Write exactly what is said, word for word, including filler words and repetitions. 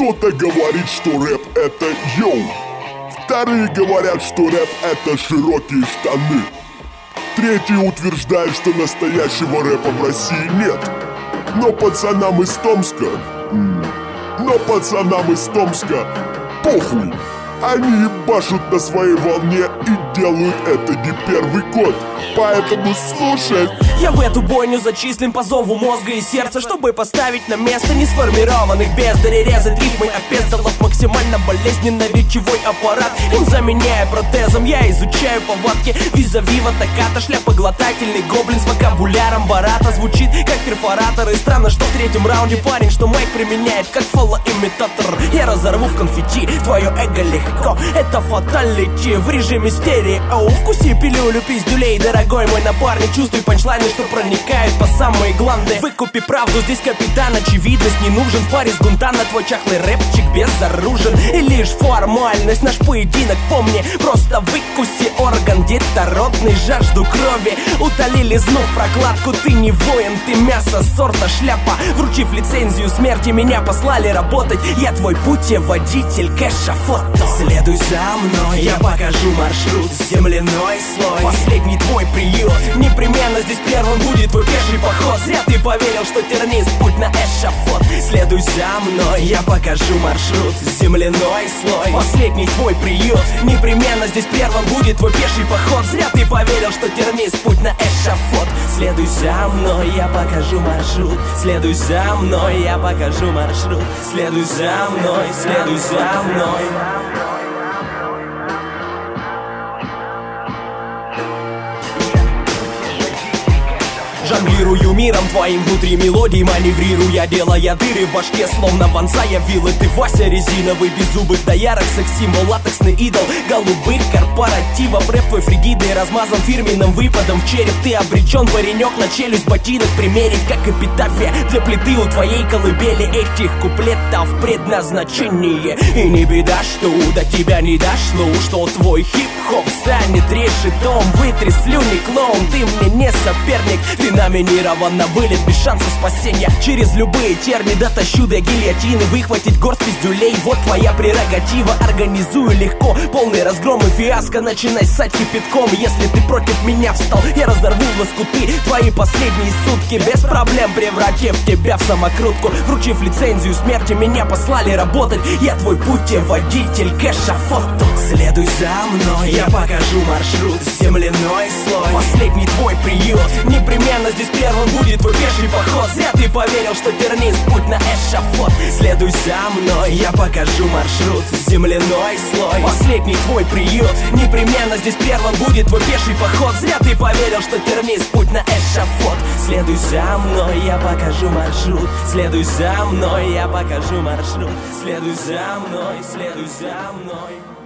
Кто-то говорит, что рэп это йоу. Вторые говорят, что рэп это широкие штаны. Третьи утверждают, что настоящего рэпа в России нет. Но пацанам из Томска, но пацанам из Томска похуй. Они ебашут на своей волне и делают это не первый год. Поэтому слушай. Я в эту бойню зачислен по зову мозга и сердца, чтобы поставить на место несформированных бездарей, резать ритмы опездалов, максимально болезненно речевой аппарат им заменяя протезом. Я изучаю повадки визави ватаката, шляпоглотательный гоблин с вокабуляром барата. Звучит как перфоратор, и странно, что в третьем раунде парень, что майк применяет как фалоимитатор. Я разорву в конфетти твое эго легко, это фаталити в режиме стерео. Вкуси пилюлю пиздюлей, дорогой мой напарник, чувствуй панчлайны, что проникают по самые гланды. Выкупи правду, здесь капитан очевидность не нужен. В паре с Гунтана твой чахлый рэпчик безоружен. И лишь формальность, наш поединок помни. Просто выкуси орган детородный, жажду крови утоли, лизнув прокладку. Ты не воин, ты мясо сорта шляпа. Вручив лицензию смерти, меня послали работать. Я твой путеводитель к эшафоту. Следуй за мной, я покажу маршрут. Земляной слой, последний твой приют. Непременно здесь первым будет твой пеший поход. Зря ты поверил, что тернист путь на эшафот. Следуй за мной, я покажу маршрут. Земляной слой, последний твой приют. Непременно здесь первым будет твой пеший поход. Зря ты поверил, что тернист путь на эшафот. Следуй за мной, я покажу маршрут. Следуй за мной, я покажу маршрут. Следуй за мной, следуй за мной. Жонглирую миром твоим внутри мелодий, маневрируя, делая дыры в башке, словно бонсая вилы. Ты Вася резиновый, беззубых доярок, секс-символ, латексный идол голубых корпоративов. Рэп твой фригидный, размазан фирменным выпадом в череп. Ты обречен, паренек, на челюсть ботинок примерить, как эпитафия для плиты у твоей колыбели. Этих куплетов предназначение. И не беда, что до тебя не дошло, что твой хип-хоп станет решетом. Вытри слюни, клоун, ты мне не соперник. Ты номинирован на вылет без шанса спасения. Через любые терни дотащу до гильотины. Выхватить горсть пиздюлей, вот твоя прерогатива. Организую легко полный разгром и фиаско. Начинай ссать кипятком. Если ты против меня встал, я разорву в лоскуты твои последние сутки. Без проблем превратив тебя в самокрутку. Вручив лицензию смерти, меня послали работать. Я твой путеводитель к эшафоту. Следуй за мной, я покажу маршрут. Земляной слой, последний твой приют. Непременно здесь первым будет твой пеший поход. Зря ты поверил, что тернист путь на эшафот. Следуй за мной, я покажу маршрут. Земляной слой, последний твой приют. Непременно здесь первым будет твой пеший поход. Зря ты поверил, что тернист путь на эшафот. Следуй за мной, я покажу маршрут. Следуй за мной, я покажу маршрут. Следуй за мной, следуй за мной.